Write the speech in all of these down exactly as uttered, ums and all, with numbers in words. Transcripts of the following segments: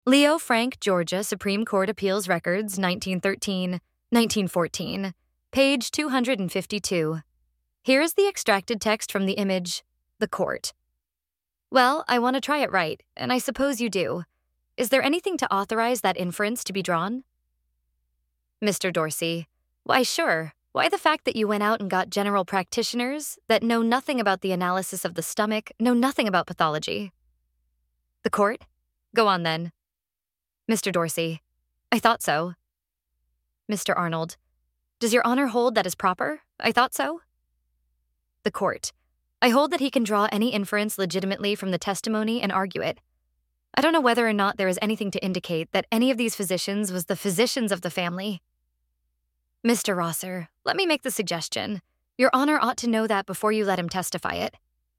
Leo Frank, Georgia Supreme Court Appeals Records, nineteen thirteen, nineteen fourteen, page two hundred fifty-two. Here is the extracted text from the image, the court. Well, I want to try it right, and I suppose you do. Is there anything to authorize that inference to be drawn? Mister Dorsey, why sure. Why the fact that you went out and got general practitioners that know nothing about the analysis of the stomach, know nothing about pathology? The court? Go on then. Mister Dorsey, I thought so. Mister Arnold, does your honor hold that is proper? I thought so. The court, I hold that he can draw any inference legitimately from the testimony and argue it. I don't know whether or not there is anything to indicate that any of these physicians was the physicians of the family. Mister Rosser, let me make the suggestion. Your honor ought to know that before you let him testify it.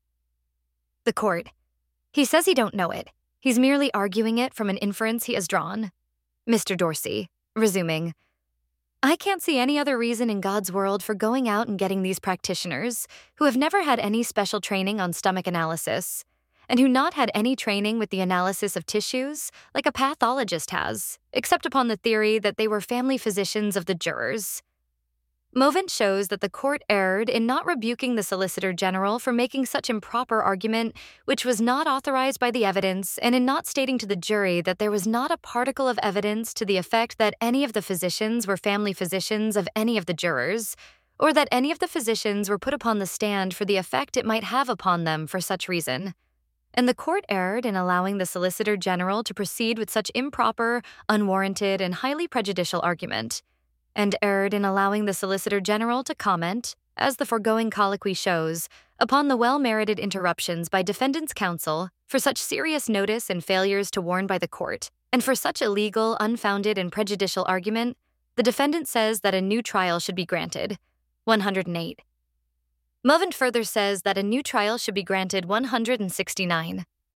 The court, he says he don't know it. He's merely arguing it from an inference he has drawn. Mister Dorsey, resuming, I can't see any other reason in God's world for going out and getting these practitioners who have never had any special training on stomach analysis and who not had any training with the analysis of tissues like a pathologist has, except upon the theory that they were family physicians of the jurors. Movent shows that the court erred in not rebuking the Solicitor General for making such improper argument which was not authorized by the evidence and in not stating to the jury that there was not a particle of evidence to the effect that any of the physicians were family physicians of any of the jurors, or that any of the physicians were put upon the stand for the effect it might have upon them for such reason. And the court erred in allowing the Solicitor General to proceed with such improper, unwarranted, and highly prejudicial argument, and erred in allowing the Solicitor General to comment, as the foregoing colloquy shows, upon the well-merited interruptions by defendant's counsel for such serious notice and failures to warn by the court, and for such illegal, unfounded, and prejudicial argument, the defendant says that a new trial should be granted. one hundred eight. Movent further says that a new trial should be granted one hundred sixty-nine.